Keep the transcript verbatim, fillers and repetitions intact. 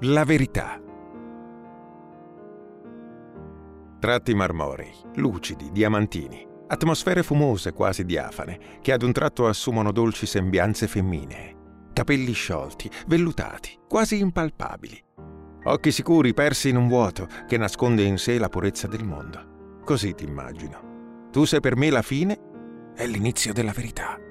La verità. Tratti marmorei, lucidi, diamantini, atmosfere fumose quasi diafane, che ad un tratto assumono dolci sembianze femminee, capelli sciolti, vellutati, quasi impalpabili, occhi sicuri persi in un vuoto che nasconde in sé la purezza del mondo. Così ti immagino. Tu sei per me la fine e l'inizio della verità.